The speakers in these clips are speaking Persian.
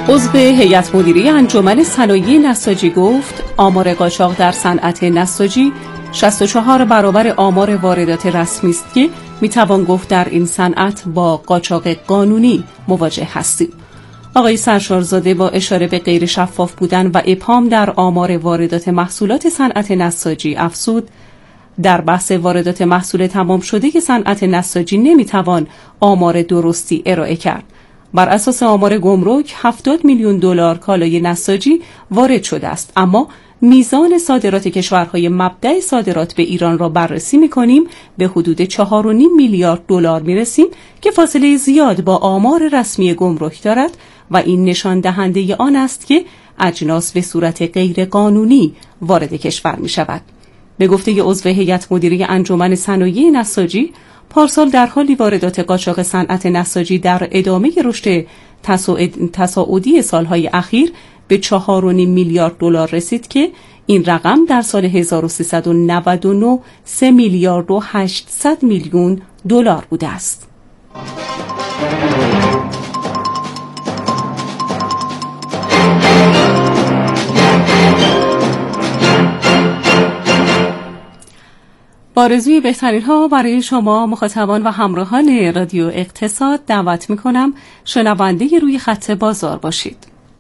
عضو هیئت مدیره انجمن صنایع نساجی گفت آمار قاچاق در صنعت نساجی 64 برابر آمار واردات رسمی است که میتوان گفت در این صنعت با قاچاق قانونی مواجه هستیم. آقای سرشارزاده با اشاره به غیر شفاف بودن و ابهام در آمار واردات محصولات صنعت نساجی افزود در بحث واردات محصول تمام شده صنعت نساجی نمیتوان آمار درستی ارائه کرد. بر اساس آمار گمرک 70 میلیون دلار کالای نساجی وارد شده است، اما میزان صادرات کشورهای مبدأ صادرات به ایران را بررسی می‌کنیم به حدود 4.5 میلیارد دلار می‌رسیم که فاصله زیاد با آمار رسمی گمرک دارد و این نشان دهنده آن است که اجناس به صورت غیر قانونی وارد کشور می‌شود. به گفته عضو هیئت مدیره انجمن صنایع نساجی، پارسال در حالی واردات قاچاق صنعت نساجی در ادامه رشد تصاعدی سالهای اخیر به 4.5 میلیارد دلار رسید که این رقم در سال 1399 3 میلیارد و 800 میلیون دلار بوده است. آرزوی بهترین ها برای شما مخاطبان و همراهان رادیو اقتصاد دعوت میکنم شنونده روی خط بازار باشید.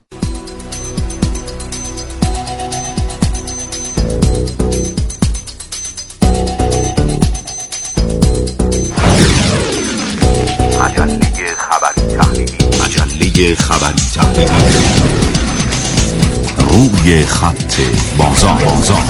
مجله خبری تحلیلی روی خط بازار.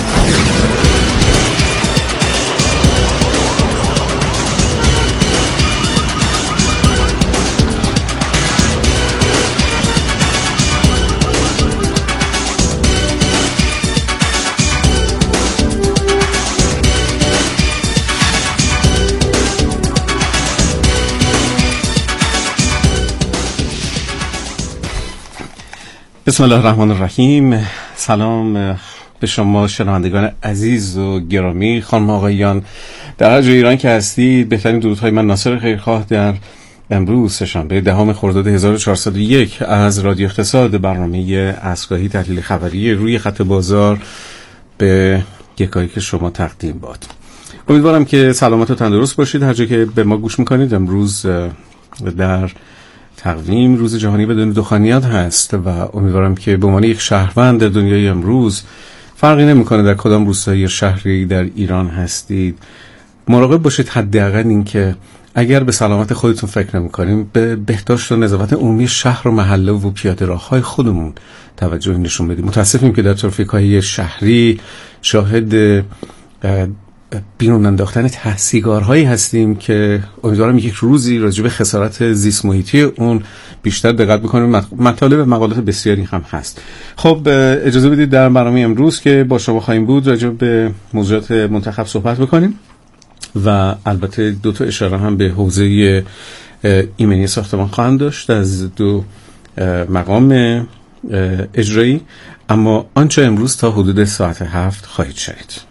بسم الله الرحمن الرحیم. سلام به شما شنوندگان عزیز و گرامی، خانم آقایان در هر جای ایران که هستید. بهترین درودهای من ناصر خیرخواه در امروز سه‌شنبه 10 خرداد 1401 از رادیو اقتصاد، برنامه عصرگاهی تحلیل خبری روی خط بازار به یکایی که شما تقدیم باد. امیدوارم که سلامت و تندرست باشید هر جا که به ما گوش میکنید. امروز در تقویم روز جهانی بدون دخانیات هست و امیدوارم که به عنوان یک شهروند در دنیای امروز فرقی نمیکنه در کدام روستایی یا شهری در ایران هستید، مراقب باشید حداقل این که اگر به سلامت خودتون فکر نمیکنیم به بهداشت و نظافت عمومی شهر و محله و پیاده راه‌های خودمون توجه نشون بدیم. متاسفیم که در ترافیک‌های شهری شاهد بیرون انداختن سیگارهایی هستیم که امیدوارم یک روزی راجع به خسارت زیست محیطی اون بیشتر دقت بکنیم. مطالب و مقالات بسیاری هم هست. خب اجازه بدید در برنامه امروز که با شما خواهیم بود راجع به موضوعات منتخب صحبت بکنیم و البته دو تا اشاره هم به حوزه ایمنی ساختمان خواهم داشت از دو مقام اجرایی، اما آنچه امروز تا حدود ساعت 7 خواهید شنید.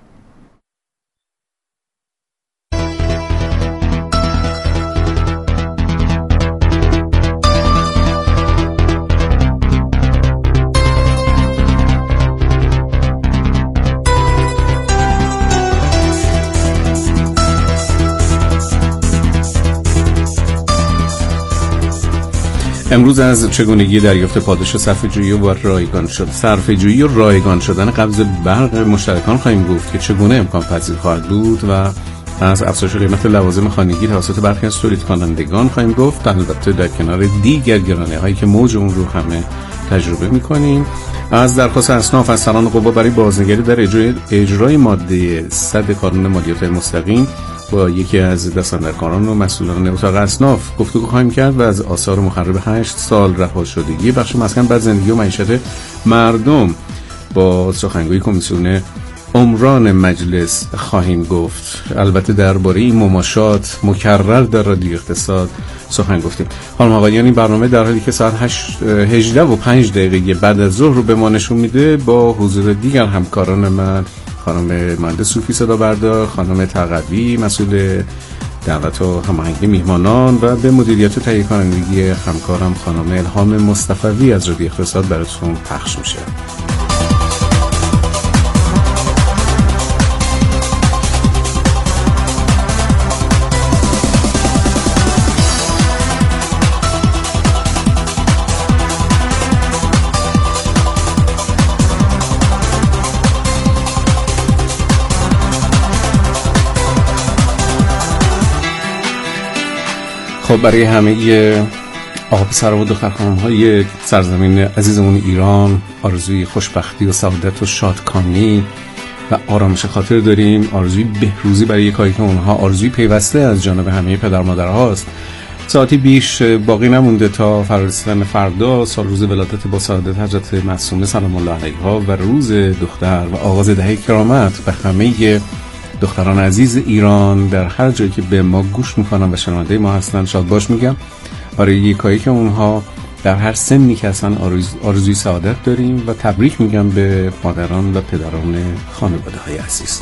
امروز از چگونگی دریافت پاداش صرفه‌جویی و رایگان شدن قبض برق مشترکان خواهیم گفت که چگونه امکان پذیر خواهد بود و از افزایش قیمت لوازم خانگی توسط برخی از تولید کنندگان خواهیم گفت، البته در کنار دیگر گرانی‌هایی که موج اون رو همه تجربه می‌کنیم. از درخواست اصناف از سران قوا برای بازنگری در اجرای ماده 100 قانون مالیات مستقیم با یکی از دستاندرکاران و مسئولان اتاق اصناف گفتگو خواهیم کرد و از آثار مخرب 8 سال رها شدگی بخش مسکن بر زندگی و معیشت مردم با سخنگوی کمیسیون عمران مجلس خواهیم گفت. البته درباره این مماشات مکرر در رادیو اقتصاد سخن گفتیم. خانم آقایان، این برنامه در حالی که ساعت 18:05 بعد از ظهر رو به ما نشون میده با حضور دیگر همکاران من، خانم مهندس صوفی صدا بردار، خانم تقوی مسئول دعوت و هماهنگی میهمانان و به مدیریت و تهیه کنندگی همکارم خانم الهام مصطفوی از رادیو اقتصاد براتون پخش میشه. خب برای همه آقا پسرها و دختر خانم‌های سرزمین عزیزمون ایران آرزوی خوشبختی و سعادت و شادکامی و آرامش خاطر داریم. آرزوی بهروزی برای یکایی که اونها آرزوی پیوسته از جانب همه پدر مادرهاست. ساعتی بیش باقی نمونده تا فرارسیدن فردا، سال روز ولادت با سعادت حضرت معصومه سلام الله علیها و روز دختر و آغاز دهه کرامت به همه دختران عزیز ایران در هر جایی که به ما گوش میکنن و شنونده ما هستن شاد باش میگم. برای یکایی که اونها در هر سنی که هستن آرزوی سعادت داریم و تبریک میگم به مادران و پدران خانواده های عزیز.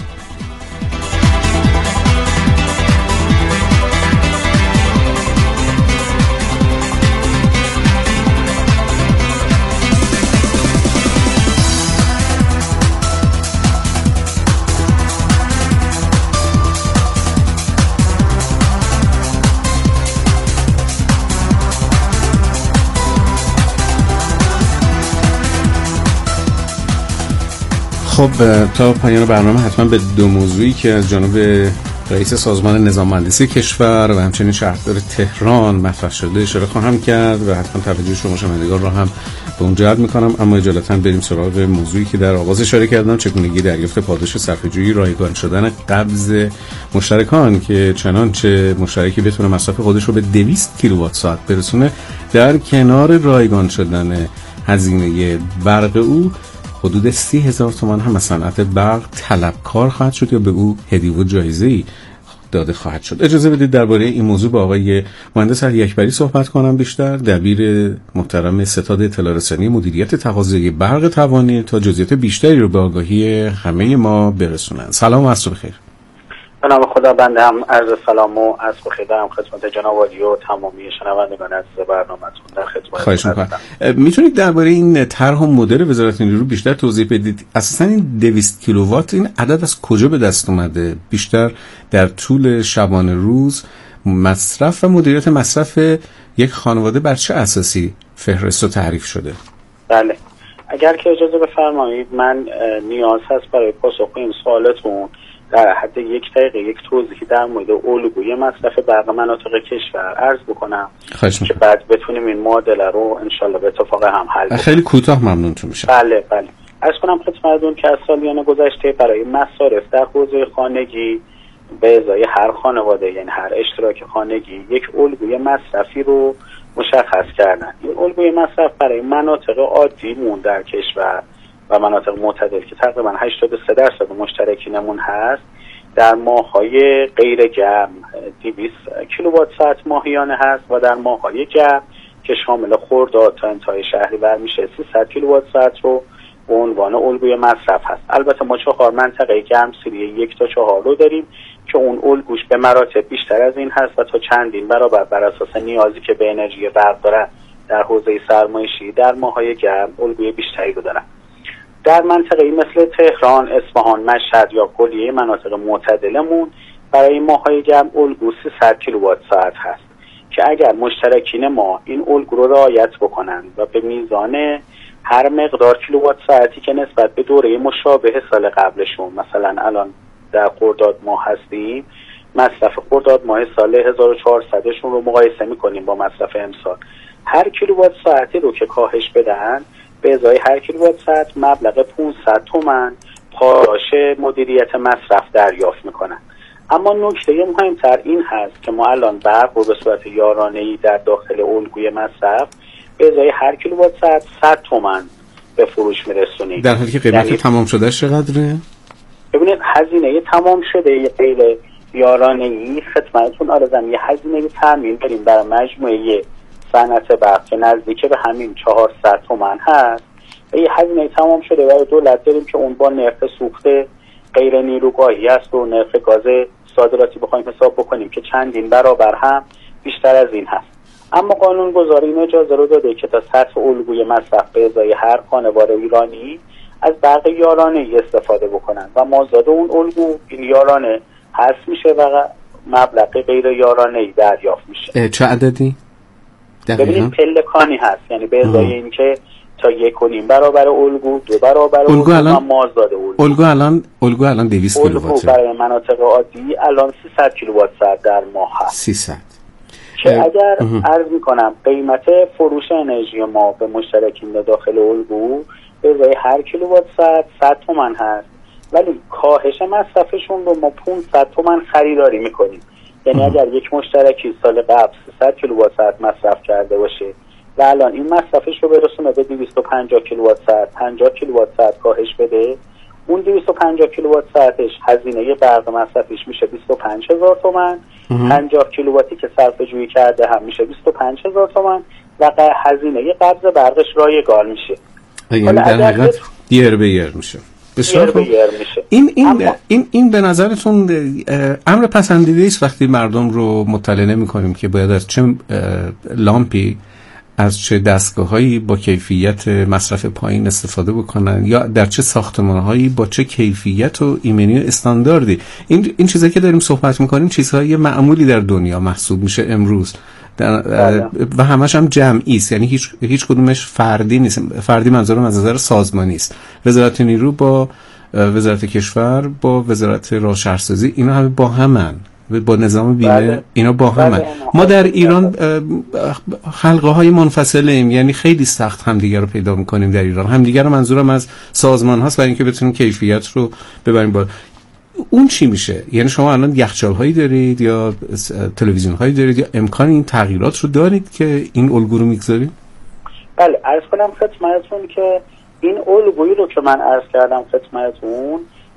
خب تا پایان برنامه حتما به دو موضوعی که از جانب رئیس سازمان نظام مهندسی کشور و همچنین شهردار تهران مطرح شده اشاره خواهم کرد و حتما توجه شما شنوندگان را هم به اون جلب می‌کنم. اما اجالتا بریم سراغ موضوعی که در آغاز اشاره کردم، چگونگی دریافت پاداش صرفه‌جویی رایگان شدن قبض مشترکان که چنانچه مشترکی بتونه مصرف خودش رو به 200 کیلووات ساعت برسونه در کنار رایگان شدن هزینه برق او حدود 30,000 تومان هم از صنعت برق طلبکار خواهد شد یا به او هدیه و جایزه‌ای داده خواهد شد. اجازه بدید درباره این موضوع با آقای مهندس علی اکبری صحبت کنم بیشتر، دبیر محترم ستاد اطلاع رسانی مدیریت تقاضای برق توانی، تا جزئیات بیشتری رو به آگاهی همه ما برسونن. سلام و عصر بخیر. به نام خدا، بنده هم عرض سلام و عصر بخیر دارم خدمت جناب عالی و تمامی شنوندگان عزیز برنامه‌تون. در خدمت خواهش می‌کنم. میتونید درباره این طرح و مدل وزارت نیرو بیشتر توضیح بدید؟ اساساً این 200 کیلووات این عدد از کجا به دست اومده؟ بیشتر در طول شبانه روز مصرف و مدیریت مصرف یک خانواده بر چه اساسی فهرست و تعریف شده؟ بله، اگر که اجازه بفرمایید من نیاز هست برای پاسخ این سوالتون در حد 1 دقیقه یک توضیحی در مورد الگوی مصرف برق مناطق کشور عرض بکنم که بعد بتونیم این معادله رو انشالله به اتفاق هم حل کنیم. خیلی کوتاه ممنونتون میشم. بله عرض کنم خدمتتون که از سالیان گذشته برای مصارف در حوزه خانگی به ازای هر خانواده، یعنی هر اشتراک خانگی، یک الگوی مصرفی رو مشخص کردن. این الگوی مصرف برای مناطق عادی مون در کشور و مناطق معتدل که تقریبا 83% مشترکینمون هست، در ماه‌های غیر گرم 200 کیلووات ساعت ماهیانه هست و در ماه‌های گرم که شامل خرداد تا انتهای شهریور میشه 300 کیلووات ساعت رو به عنوان الگوی مصرف هست. البته ما 4 منطقه گرم سری 1 تا 4 رو داریم که اون الگوش به مراتب بیشتر از این هست و تا چندین برابر بر اساس نیازی که به انرژی برق داره در حوزه سرمایشی در ماه‌های گرم الگوی بیشتری رو دارن. در منطقه‌ای مثل تهران، اصفهان، مشهد یا کلیه مناطق معتدلمون برای ماه‌های گرم الگو 300 کیلووات ساعت هست که اگر مشترکین ما این الگو رو رعایت بکنن و به میزان هر مقدار کیلووات ساعتی که نسبت به دوره مشابه سال قبلشون، مثلا الان در خرداد ماه هستیم، مصرف خرداد ماه سال 1400شون رو مقایسه می‌کنیم با مصرف امسال، هر کیلووات ساعتی رو که کاهش بدن به ازای هر کیلووات ساعت مبلغ 500 تومان پاداش مدیریت مصرف دریافت میکنن. اما نکته مهمتر این هست که ما الان برق رو به صورت یارانه‌ای در داخل الگوی مصرف به ازای هر کیلووات ساعت 100 تومان به فروش میرسونیم، در حالی که قیمت یعنی تمام شده چقدره؟ ببینید هزینه تمام شده غیر یارانه‌ای خدمتتون آرزم یه هزینه تامین داریم برای مجموعه صنعت برق که نزدیک به همین 400 تومان هست و یه هزینه تمام شده برای دولت داریم که اون با نرخ سوخت غیر نیروگاهی است و نرخ گاز صادراتی بخوایم حساب بکنیم که چندین برابر هم بیشتر از این هست. اما قانونگذار این اجازه رو داده که تا سطح الگوی مصرف به ازای هر خانوار ایرانی از برق یارانه‌ای استفاده بکنن و مازاد اون الگو این یارانه حذف میشه و مبلغ غیر یارانه‌ای دریافت میشه. چه عددی؟ ببینید پلکانی هست، یعنی به ازای این که تا 1.5 برابر الگو، 2 برابر الگو و مازاد الگو الان 200 کیلووات برای مناطق عادی الان 300 کیلووات ساعت در ماه هست. 300 که اگر عرض میکنم قیمت فروش انرژی ما به مشترکین داخل الگو به ازای هر کیلووات ساعت 100 تومان هست، ولی کاهش مصرفشون رو ما 500 تومان خریداری میکنیم. یعنی اگر یک مشترکی سال قبل 300 کیلووات ساعت مصرف کرده باشه و الان این مصرفش رو برسونه به 250 کیلووات ساعت، 50 کیلووات ساعت کاهش بده، اون 250 کیلووات ساعتش هزینه برق مصرفش میشه 25000 تومان، 50 کیلوواتی که صرفه جویی کرده هم میشه 25000 تومان و هزینه قبض برقش رایگان میشه. یعنی در حقیقت یر به یر میشه. بسیار خوب. این به نظرتون امر پسندیده است وقتی مردم رو مطلع نمی‌کنیم که باید از چه لامپی، از چه دستگاه‌هایی با کیفیت مصرف پایین استفاده بکنن یا در چه ساختمان‌هایی با چه کیفیت و ایمنی و استانداردی. این چیزایی که داریم صحبت می‌کنیم چیزهای معمولی در دنیا محسوب میشه امروز و همش هم جمعی است، یعنی هیچ کدومش فردی نیست. فردی منظورم از نظر سازمانی است. وزارت نیرو با وزارت کشور با وزارت راه شهرسازی اینا همه با همن، با نظام بیمه اینا با همن. ما در ایران حلقه های منفصله ایم، یعنی خیلی سخت همدیگر رو پیدا میکنیم در ایران. همدیگر رو منظورم از سازمان هاست برای اینکه بتونیم کیفیت رو ببریم بالا. اون چی میشه؟ یعنی شما الان یخچال هایی دارید یا تلویزیون هایی دارید یا امکان این تغییرات رو دارید که این الگو رو میگذارید؟ بله، عرض کنم خدمتتون که این الگویی رو که من عرض کردم خدمتتون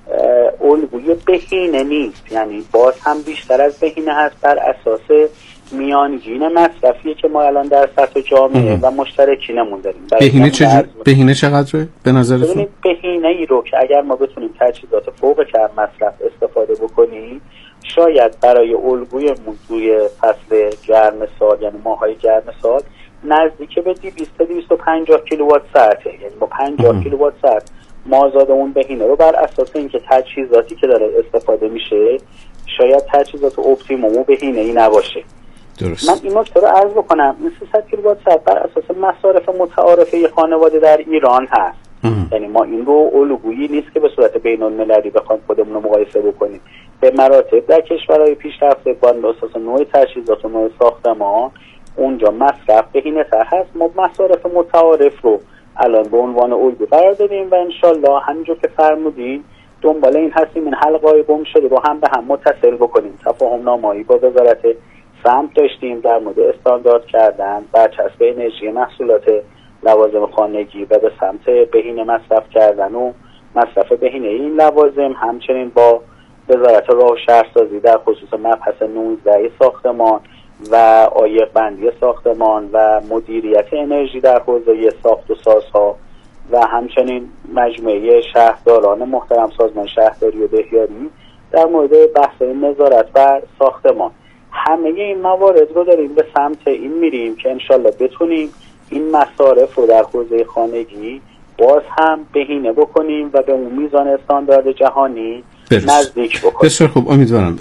الگوی بهینه نیست، یعنی باز هم بیشتر از بهینه هست، بر اساس میانگین مصرفی که ما الان در سطح جامعه و مشترکینمون داریم. بهینه چقدره به نظرتون؟ بهینه ای رو که اگر ما بتونیم تجهیزات فوق کم مصرف استفاده بکنیم، شاید برای الگوی موضوع فصل گرم سال، یعنی ماهای گرم سال، نزدیک به 200-250 کیلووات ساعته. یعنی با 50 کیلووات ساعت مازاد اون بهینه رو بر اساس اینکه تجهیزاتی که داره استفاده میشه شاید تجهیزات اپتیموم و بهینه ای نباشه. درست. من این نکته رو عرض بکنم، این 300 کیلووات ساعت بر اساس مصارف متعارفه خانواده در ایران هست. یعنی ما این رو الگویی نیست که به صورت بین المللی بخوایم خودمون رو مقایسه بکنیم. به مراتب در کشورهای پیشرفته با اساس نوع تجهیزات و نوع ساختمان اونجا مصرف بهینه‌تر هست. ما مصارف متعارف رو الان به عنوان الگو قرار دادیم و انشالله همینجور که فرمودین دنبال این هستیم این حلقه‌های گم شده رو هم به هم متصل بکنیم. تفاهم نامه‌ای با وزارت سمت داشتیم در مورد استاندارد کردن برچسب انرژی محصولات لوازم خانگی و به سمت بهینه مصرف کردن و مصرف بهینه این لوازم. همچنین با وزارت راه و شهرسازی در خصوص مبحث 19 ساختمان و عایق بندی ساختمان و مدیریت انرژی در حوزه ساخت و سازها و همچنین مجموعه شهرداران محترم سازمان شهرداری و بهیاری در مورد بحث نظارت بر ساختمان. همه این موارد رو داریم به سمت این میریم که انشالله بتونیم این مصارف رو در حوزه خانگی باز هم بهینه بکنیم و به اون میزان استاندارد جهانی نزدیک بکنیم. بسیار خوب، امیدوارم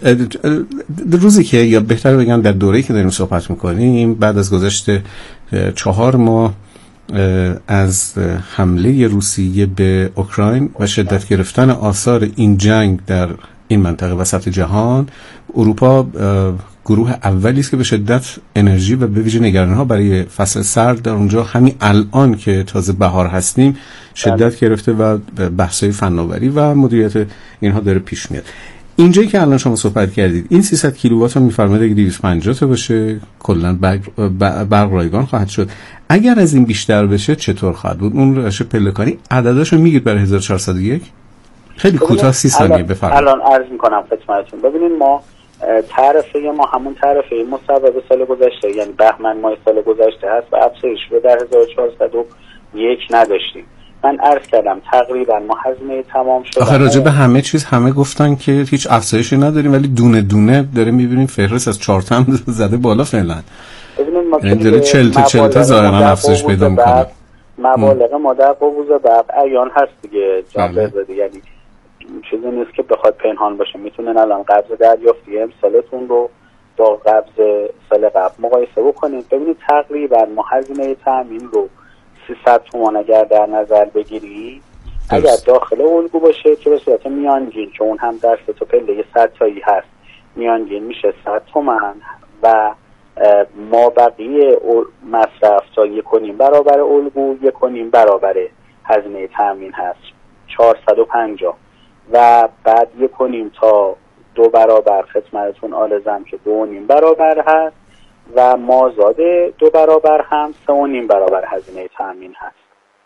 روزی که، یا بهتر بگم در دوره‌ای که داریم صحبت میکنیم بعد از گذشت 4 ماه از حمله روسیه به اوکراین و شدت گرفتن آثار این جنگ در این منطقه وسط جهان، اروپا گروه اولی است که به شدت انرژی و به ویژه نگرانی‌ها برای فصل سرد در اونجا همین الان که تازه بهار هستیم شدت گرفته و بحث‌های فناوری و مدیریت اینها داره پیش میاد. اینجایی که الان شما صحبت کردید این 300 کیلووات رو می‌فرمایید اگه 250 تا باشه کلاً برق رایگان خواهد شد. اگر از این بیشتر بشه چطور خواهد بود؟ اون روش پلکانی عدداشو میگید برای 1401؟ خیلی کوتاه 30 ثانیه بفرمایید. الان عرض می‌کنم خدمتتون. ببینید ما تعرفه ما همون تعرفه مصوب سال گذشته، یعنی بهمن ماه سال گذشته هست و افزایش رو در 1401 نداشتیم. من عرض کردم تقریبا ما هزینه تمام شده. آخه راجع به همه چیز همه گفتن که هیچ افزایشی نداریم، ولی دونه دونه داره میبینیم فهرست از 4 تا زده بالا فعلا. ببینید ما داره 40 تا ظاهرا افزایش پیدا میکنه. مبالغ ما در قبوض برق عیان هست دیگه جان بزده، یعنی چیزی نیست که بخواد پنهان باشه. میتونن الان قبض دریافتی امسالتون رو با قبض سال قبل مقایسه بکنید، ببینید تقریبا ما هزینه تامین رو 300 تومان اگر در نظر بگیری اگر داخل الگو باشه که به صورت میانگین که اون هم در 3 تا پله 100 تایی هست میانگین میشه 100 تومان و ما بقیه مصرف تا 1.5 برابر الگو 1.5 برابر هزینه تامین هست 450 و بعد 1.5 تا 2 برابر خدمتتون عارضم که 2.5 برابر هست و مازاد 2 برابر هم 3.5 برابر هزینه تامین هست.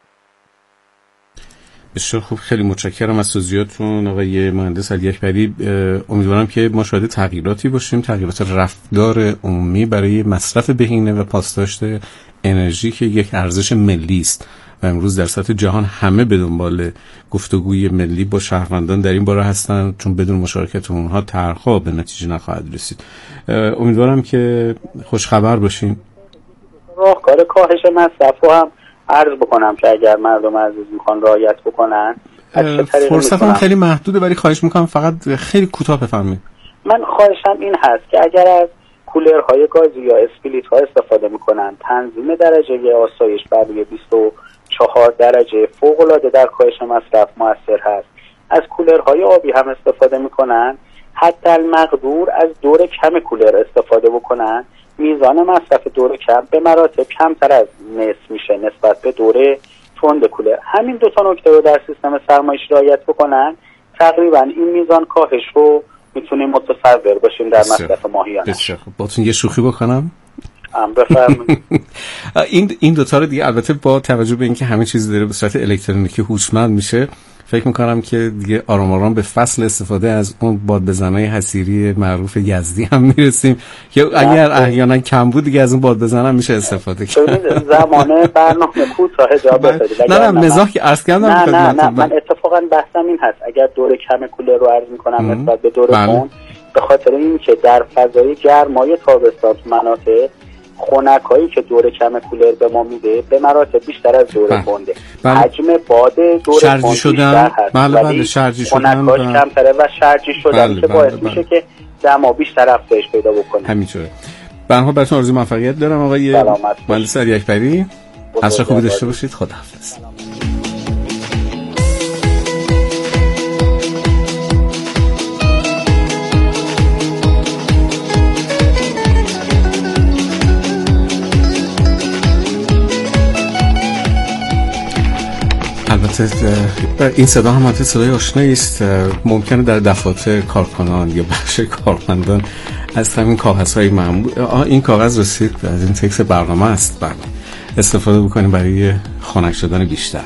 بسیار خوب، خیلی متشکرم از توضیحاتتون آقای مهندس علی اکبری. امیدوارم که ما شاهد تغییراتی باشیم، تغییرات رفتار عمومی برای مصرف بهینه و پاسداشت انرژی که یک ارزش ملی است و امروز در سطح جهان همه به دنبال گفتگوی ملی با شهروندان در این باره هستند، چون بدون مشارکت اونها طرح‌ها به نتیجه نخواهد رسید. امیدوارم که خوشخبر باشیم. راهکار کاهش مصرف رو هم عرض بکنم که اگر مردم عزیز میخوان رعایت بکنن. فرصتم خیلی محدوده ولی خواهش میکنم فقط خیلی کوتاه بفرمایید. من خواهشم این هست که اگر از کولرهای گازی یا اسپلیت ها استفاده میکنن تنظیم درجه آسایش بر روی 24 درجه فوق العاده در کاهش مصرف موثر هست. از کولرهای آبی هم استفاده میکنن، حتی المقدور از دور کم کولر استفاده بکنن، میزان مصرف دور کم به مراتب کمتر از نصف میشه نسبت به دور تند کولر. همین 2 تا نکته رو در سیستم سرمایه‌ای رعایت بکنن تقریبا این میزان کاهش رو میتونیم متصور باشیم در مصرف ماهیانه. بسیار خوب. باتون یه شوخی بکنم؟ بفرمایید. این 2 تا رو دیگه البته با توجه به اینکه همه چیز داره به صورت الکترونیکی هوشمند میشه، فکر میکنم که دیگه آرام آرام به فصل استفاده از اون باد بزنای حصیری معروف یزدی هم میرسیم که اگر احیانا کم بود دیگه از اون باد بزن هم میشه استفاده کرد. زمانه برنامه کوتاه جا بسازید. نه مزاح که عرض کردم. نه من اتفاقا بحثم این هست اگر دور کم کولر رو عرض میکنم نسبت به دور تند به خاطر اینکه در فضای گرمای تابستان مناطق خنکایی که دور کم کولر به ما میده به مراتب بیشتر از دور تنده. حجم باد دور تند بیشتر هست. بله شرجی شدن خنکاش کمتره و شرجی شدن که باعث میشه که دما بیشتر افزایش پیدا بکنه. همینطوره. به هر حال براتون آرزوی موفقیت دارم آقای مهندس علی اکبری. عصر خوبی داشته باشید. خداحافظ. البته این صدا هم البته صدای آشنایی است، ممکنه در دفاتر کارکنان یا بخش کارمندان از همین کاغذهای معمول این کاغذ رسید از این تکس برنامه است بله استفاده بکنیم برای خنک شدن بیشتر.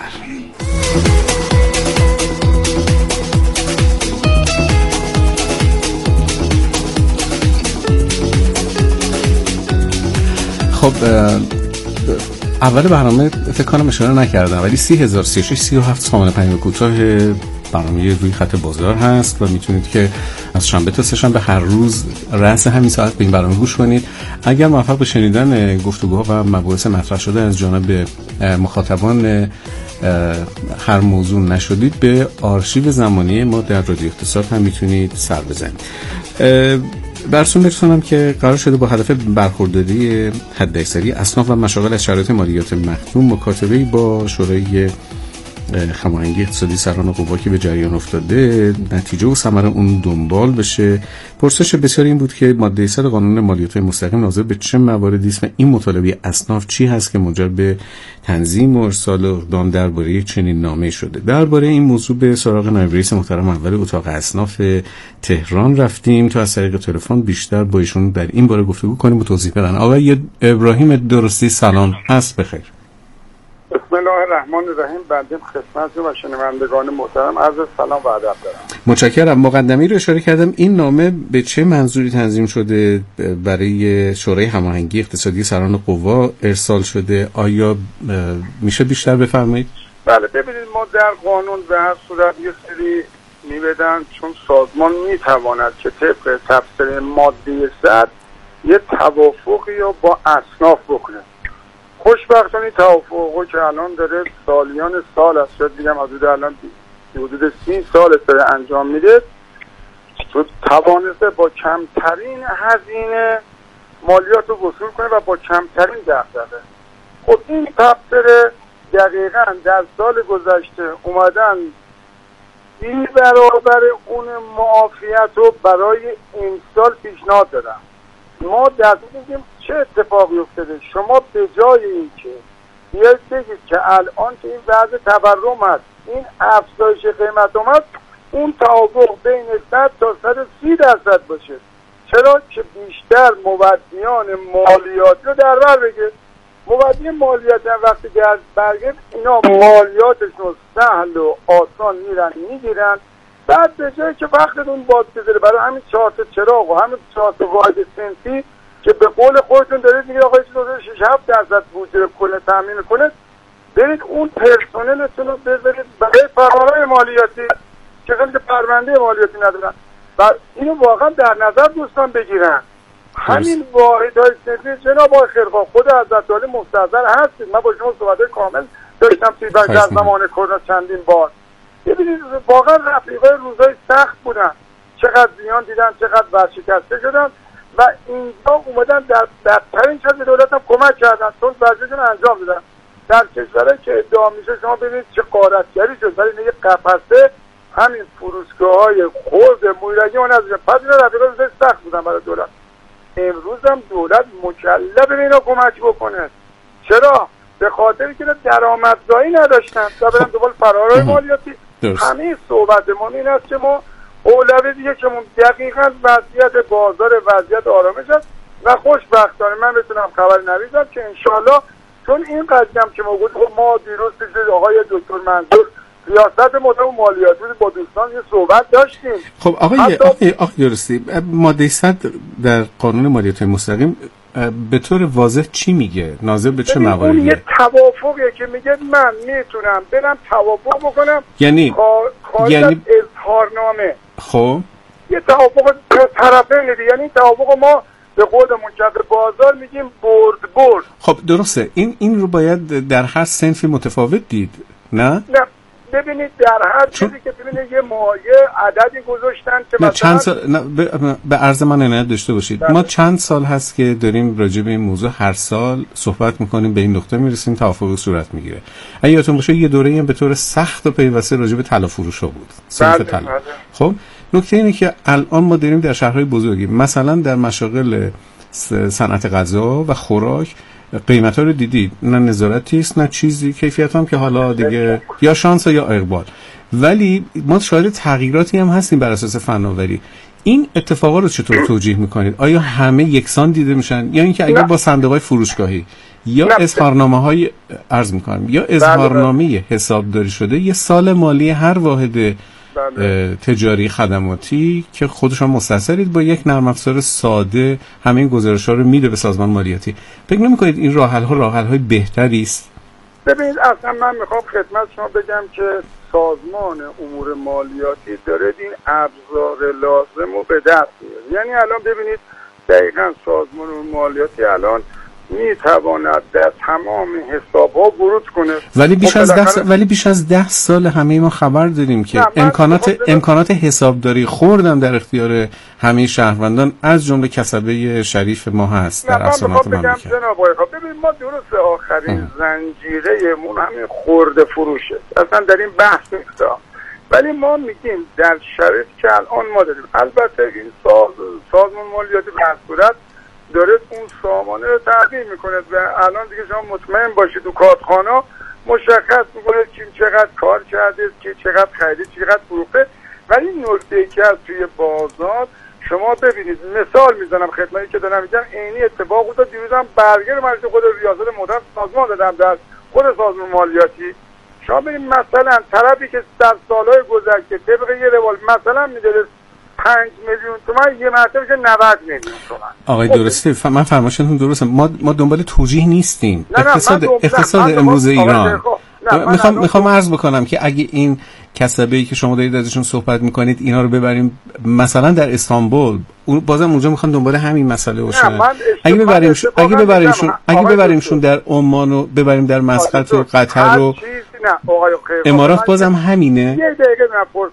خب اول برنامه فکر کنم اشاره نکردم ولی 30,036 سامانه پیام کوتاه برنامه روی خط بازار هست و میتونید که از شنبه تا سه‌شنبه هر روز رأس همین ساعت به این برنامه گوش کنید. اگر موفق به شنیدن گفتگوها و مباحث مطرح شده از جانب مخاطبان هر موضوع نشدید به آرشیو زمانی ما در رادیو اقتصاد هم میتونید سر بزنید. براتون برسونم که قرار شده با هدف برخورداری حداکثری اصناف و مشاغل از شرایط مالیات مخدوم مکاتبه‌ای با شورای هماهنگی اقتصادی سران قوا که به جریان افتاده نتیجه و ثمر اون دنبال بشه. پرسش بسیار این بود که ماده 100 قانون مالیات مستقیم ناظر به چه مواردی است و این مطالبه اصناف چی هست که منجر به تنظیم و ارسال اقدام درباره چنین نامه شده. درباره این موضوع به سراغ نایب رئیس محترم اول اتاق اصناف تهران رفتیم تا از طریق تلفن بیشتر با ایشون در این باره گفتگو کنیم و توضیح بدن. آقای ابراهیم درستی سلام، عصر بخیر. بسم الله الرحمن الرحیم. بنده خدمت و شنوندگان محترم عرض سلام و ادب دارم. متشکرم. مقدمی رو اشاره کردم، این نامه به چه منظوری تنظیم شده؟ برای شورای هماهنگی اقتصادی سران قوا ارسال شده؟ آیا میشه بیشتر بفرمایید؟ بله ببینید ما در قانون به هر صورت یه سری میبدن، چون سازمان میتواند که طبق تفسیر ماده 100 یه توافقی رو با اصناف بکنه. خوشبختانه توافقی که الان داره سالیان سال است، شاید بگم حدود الان حدود 30 سال داره انجام میده، تو توانسته با کمترین هزینه مالیات رو وصول کنه و با کمترین دغدغه. خب این تفسیر دقیقاً در سال گذشته اومدن این برابر اون معافیت رو برای این سال پیشنهاد دادن. ما در میگیم چه اتفاقی افتاده؟ شما به جای این که بیاید بگید که الان که این وضع تورم هست، این افزایش قیمت اومد، اون توافق بین 100 تا 130% باشه. چرا که بیشتر مودیان مالیات رو در بر بگه. مودی مالیات وقتی برگرد اینا مالیاتشون رو سهل و آسان میگیرن، بعد به جایی که وقتتون باز بذاره برای همین 4 تا چراغ و همین 4 تا واحد صنفی که به قول خودتون دارید میگید آقا 6-7% بودجه کل تامین کنه، برید اون پرسنلتون رو بذارید برای فرارهای مالیاتی که خیلی پرونده مالیاتی ندارن و اینو واقعا در نظر دوستان بگیرن. همین واحدهای صنفی جناب آقای خیرخواه خود حضرت عالی مستحضر هستید، من با شما صحبت کامل داشتم توی در زمان کرونا چندین بار. ببینید واقعا رفیقای روزای سخت بودن، چقدر زیان دیدن، چقدر ورشکسته شدن و اینجا اومدن در بدترین شرایط دولت هم کمک کردن، چون ورزششون انجام دادن. در کشورهایی که ادعا میشه شما ببینید چه غارتگری شد، ولی این قفسه همین فروشگاه‌های خرد مویرگی اون ازش پس اینا رفیقای روزای سخت بودن برای دولت. امروز هم دولت مکلف به اینا کمک بکنه. چرا؟ به خاطری که درآمدزایی نداشتن و برن دوباره فرارهای مالیاتی. همین صحبت ما این است که ما اولویت دیگه که دقیقاً وضعیت بازار وضعیت آرامش است و خوشبختانه من بتونم خبر نویسم که انشالله، چون این قضیه هم که ما گفتیم ما دیروز پیش آقای دکتر منظور ریاست مدیر مالیاتی با دوستان یه صحبت داشتیم. خب آقای درستی ماده 100 در قانون مالیات مستقیم به طور واضح چی میگه؟ ناظر به چه مواردی؟ اون یه توافقیه که میگه من میتونم برم توافق بکنم، یعنی اظهارنامه. خب یه توافق طرفین دیگه، یعنی توافق ما به قولمون که بازار میگیم برد. خب درسته، این رو باید در هر صنفی متفاوت دید، نه ببینید در هر چیزی که ببینید یه عددی گذاشتن که مثلا چند سال به عرض من عنایت داشته باشید. ما چند سال هست که داریم راجع به این موضوع هر سال صحبت میکنیم، به این نقطه میرسیم توافق صورت میگیره. اگه یادتون باشه یه دوره‌ای هم به طور سخت و پیوسته راجع به طلا فروشا بود، صنف طلا. خب نکته اینه که الان ما داریم در شهرهای بزرگی، مثلا در مشاغل صنعت غذا و خوراک، قیمت‌ها رو دیدید، نه نظارتی است نه چیزی، کیفیت هم که حالا دیگه یا شانس یا اقبال، ولی ما شاهد تغییراتی هم هستیم بر اساس فناوری. این اتفاقا رو چطور توجیه میکنید؟ آیا همه یکسان دیده میشن یا اینکه اگر با صندوق‌های فروشگاهی یا اظهارنامه‌های عرض میکنم یا اظهارنامه حسابداری شده یه سال مالی هر واحد تجاری خدماتی که خودشان مستثرید با یک نرم افزار ساده همه این گزارش‌ها رو میده به سازمان مالیاتی، فکر نمی‌کنید این راه‌حل‌های بهتری است؟ ببینید اصلا من میخوام خدمت شما بگم که سازمان امور مالیاتی داره این ابزار لازم رو به دست میاره. یعنی الان ببینید دقیقاً سازمان امور مالیاتی الان میتواند در تمام حساب‌ها ورود کنه. ولی بیش از 10 سال همه ما خبر داریم که امکانات حسابداری خوردن در اختیار همه شهروندان از جمله کسبه شریف ما هست در اسناد مملکت. جناب آقای ببین ما درست آخرین زنجیره‌مون همین خرده فروشه، اصلا در این بحث نیست، ولی ما میگیم در شرایطی که الان ما داریم، البته این سازمان مالیاتی به هر صورت داره اون سامانه رو تعدیل میکنه و الان دیگه شما مطمئن باشید تو کارخانه مشخص میکنه کی چقدر کار کرده، کی چقدر خرید، چقدر فروخته. ولی نکته‌ای که از توی بازار شما ببینید، مثال میزنم خدمتی که دارم میگم، عینی اتفاق افتاد دیروز هم برگر مجلس خود ریاست مدت سازمان دادم در خود سازمان مالیاتی. شما ببینید مثلا طرفی که در سالهای گذشته طبق یه روال مثلا میداره 5 میلیون تومان، یه مرتبه که 90 میلیون تومان. آقای درسته، من فرمایشتون درسته، ما دنبال توجیه نیستیم. اقتصاد امروز ایران میخوام عرض بکنم که اگه این کسبه‌ای که شما دارید ازشون صحبت میکنید اینا رو ببریم مثلا در استانبول، بازم اونجا میخوان دنبال همین مسئله باشن. اگه ببریمشون در عمان و ببریم در مسقط و قطر و امارات، بازم همینه. یه دقیقه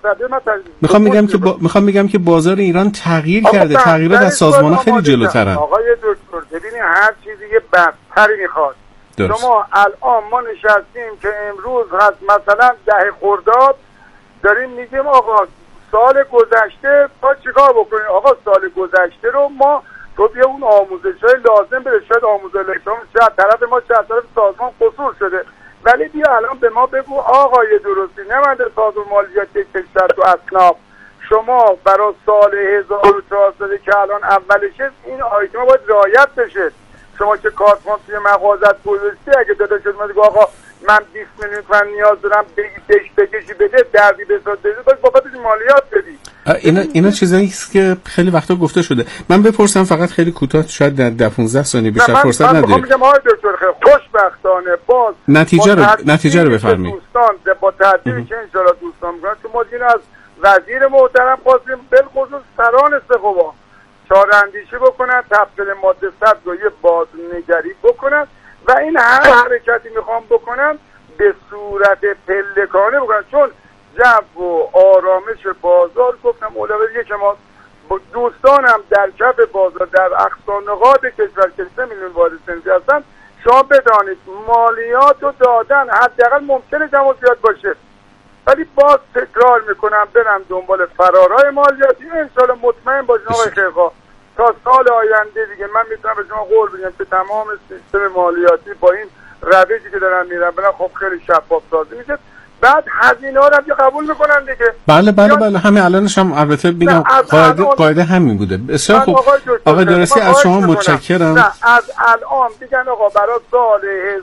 میخوام بگم که بازار ایران تغییر کرده، تغییرات از سازمان‌ها خیلی جلوترن. آقای دکتر ببینید هر چیزی یه بستری میخواد. شما الان ما نشستیم که امروز هست مثلا 10 خرداد داریم میگیم آقا سال گذشته ما چیکار بکنیم. آقا سال گذشته رو ما تو بیا اون آموزش‌های لازم بده، شاید آموزش الکترون چه طرف ما چه طرف سازمان قصور شده، ولی بیا الان به ما بگو آقای درستی نمنده سازمان مالیات کشور و اصناف شما برای سال 1400 که الان اولشه این آیتم باید رعایت بشه. شما که کارتون توی مغازت گذاشتی اگه داده شد من آقا من 20 میلیون تومان نیاز دارم بکشی بده دردی بساز بده باید بابتش مالیات بدی. اینا چیزایی است که خیلی وقتا گفته شده. من بپرسم فقط خیلی کوتاه، شاید در 15 ثانیه بیشتر فرصت نداریم. من میگم آقای دکتر خیلی خوشبختانه باز نتیجه رو بفرمایید. دوستان با تعدیلی که ان شاء الله دوستان میگن که ما دیگه از وزیر محترم خواستیم بالخصوص سران استقوا چاره اندیشی بکنن، تفصیل ماده 100 رو یه بازنگری بکنن و این هر حرکتی میخوام بکنن به صورت پلکانه بکنن، چون جو و آرامش بازار گفتم اولویه که ما دوستانم در کف بازار در اقصا نقاط کشور که 3 میلیون وارد صنفی هستن شما بدانید مالیات رو دادن، حداقل ممکنه جمع زیاد باشه ولی باز تکرار میکنم برم دنبال فرارهای مالیاتی. انشالله مطمئن باشین آقای خیرخواه تا سال آینده دیگه من میتونم به شما قول بدم که تمام سیستم مالیاتی با این روشی که دارن میرن بنا خب خیلی شفاف سازی میشه، بعد هزینه ها رو هم قبول میکنن دیگه. بله همین الانش هم البته ببینم قاعده همین بوده. بسیار خوب آقای درستی از شما متشکرم. از الان میگن آقا برای سال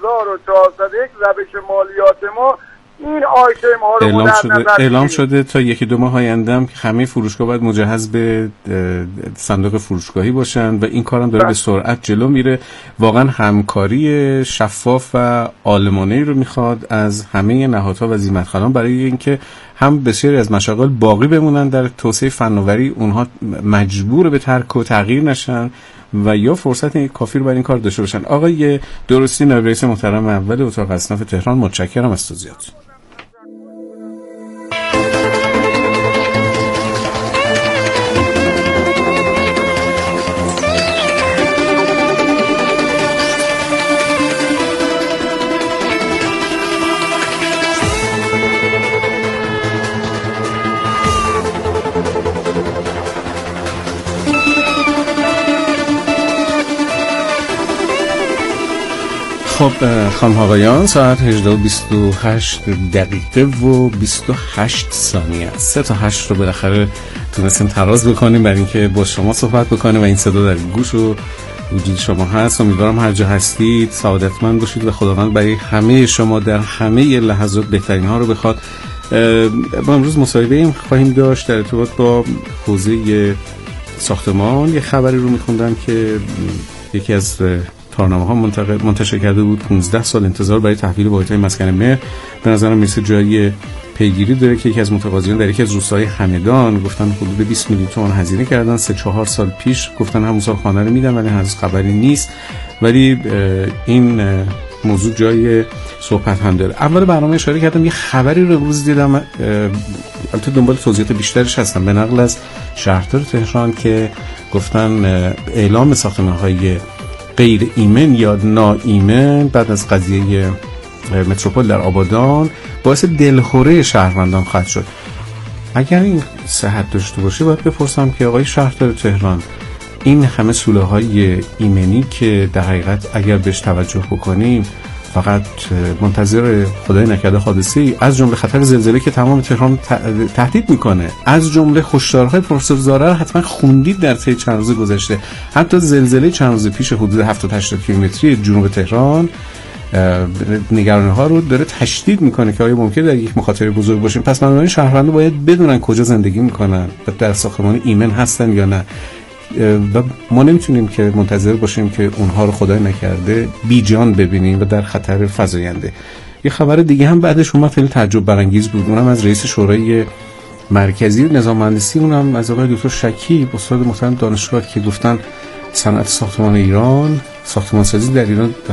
1401 روش مالیات ما این آیتم ها رو اعلام شده تا 1-2 ماه آینده هم که همه فروشگاه باید مجهز به صندوق فروشگاهی باشن و این کارم داره به سرعت جلو میره. واقعا همکاری شفاف و عالمانه‌ای رو میخواد از همه نهادها و زیمتخوانان برای اینکه هم بسیاری از مشاغل باقی بمونن در توسعه فناوری، اونها مجبور به ترک و تغییر نشن و یا فرصت کافی رو برای این کار داشته باشن. آقای درستی نایب رئیس محترم اول اتاق اصناف تهران، متشکرم از توضیحات. خب خانم آقایان ساعت 18:28 و 28 ثانیه است. 3 تا 8 رو بالاخره تونستیم تراز بکنیم برای اینکه با شما صحبت بکنیم و این صدا در گوش و وجود شما هست. امیدوارم هر جا هستید سعادتمند باشید و خداوند برای همه شما در همه لحظات بهترین ها رو بخواد. ما امروز مصاحبه خواهیم داشت در ارتباط با حوزه ساختمان. یه خبری رو میخوندم که یکی از تارنامه‌ها منتشر کرده بود 15 سال انتظار برای تحویل واحدهای مسکن مهر. به نظرم میرسه جایی پیگیری داره که یکی از متقاضیان در یکی از روستاهای همدان گفتن حدود 20 میلیون تومان هزینه کردن، 3-4 سال پیش گفتن همون سال خانه رو میدن ولی هنوز خبری نیست. ولی این موضوع جای صحبت هم داره. اول برنامه اشاره کردم یه خبری رو امروز دیدم، البته دنبال توضیحات بیشترش هستم، به نقل از شهردار تهران که گفتن اعلام ساختمان‌های غیر ایمن یا ناایمن بعد از قضیه متروپول در آبادان باعث دلخوره شهروندان خواهد شد. اگر این صحت داشته باشه باید بپرسم که آقای شهردار تهران این همه سولاهای ایمنی که در حقیقت اگر بهش توجه بکنیم فقط منتظر خدای نکرده حادثه‌ای از جمله خطر زلزله که تمام تهران تهدید میکنه، از جمله هشدارهای پروفسور زاره رو حتما خوندید در طی چند روز گذشته. حتی زلزله چند روز پیش حدود 70-80 کیلومتری جنوب تهران نگرانی‌ها رو داره تشدید میکنه که آیا ممکنه در یک مخاطره بزرگ باشیم. پس بنابراین شهروندان باید بدونن کجا زندگی میکنن و در ساختمان ایمن هستن یا نه و ما نمیتونیم که منتظر باشیم که اونها رو خدای نکرده بی جان ببینیم و در خطر فزاینده. یه خبر دیگه هم بعدش اومد خیلی تعجب برانگیز بود، اونم از رئیس شورای مرکزی نظام مهندسی، اونم از آقای دکتر شکیب استاد محترم دانشگاه که گفتن صنعت ساختمان ایران، ساختمانسازی در ایران